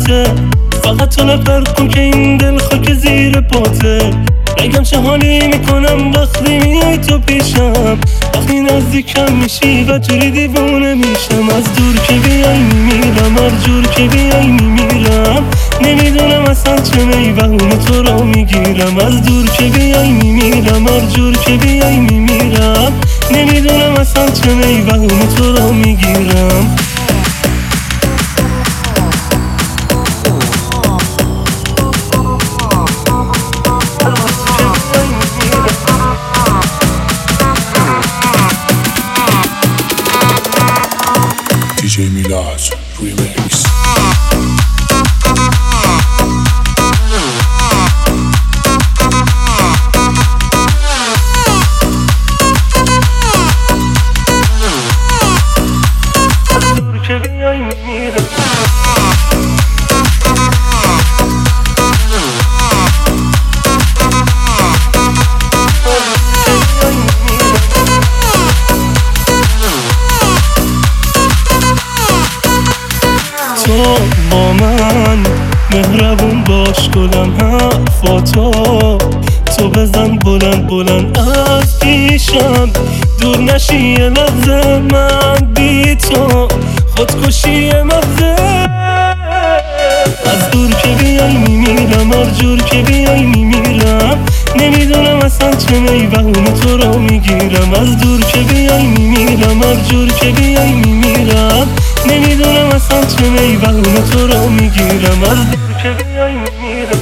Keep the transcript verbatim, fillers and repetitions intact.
پاته، فقط تو نفر کن که این دل خاک زیر پاته. نگم چه حالی میکنم وقتی میای تو پیشم، وقتی نزدیکم میشی و جوری دیوونه میشم. از دور که بیای میمیرم، هر جور که بیای میمیرم. نمیدونم اصلا چه میوهونه تو رو میگیرم. از دور که بیای میمیرم، هر جور که بیای میمیرم. نمیدونم اصلا چه میوهونه تو رو میگیرم. دی جی میلاد ریمیکس. تو با من مهربون باش گلم، حرفاتو تو بزن بلند بلند از پیشم. دور نشی یه لحظه من بی تو، خودکشی یه مغزه. از دور که بیای میمیرم، هر جور که بیای میمیرم. نمیدونم اصلا چه میوهونه تو رو میگیرم. از دور که بیای میمیرم، هر جور که بیای میمیرم. نمیدونم اصلا چه میوهونه تو رو میگیرم. از دور که بیای میمیرم.